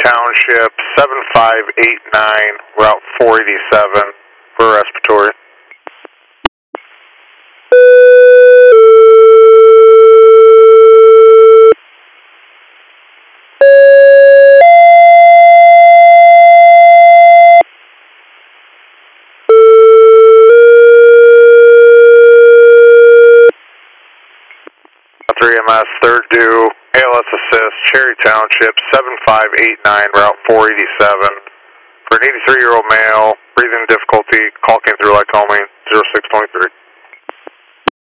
Township 7589, Route 487 for respiratory. MS, third due, ALS assist, Cherry Township, 7589, Route 487. For an 83-year-old male, breathing difficulty, call came through Lycoming, 0623.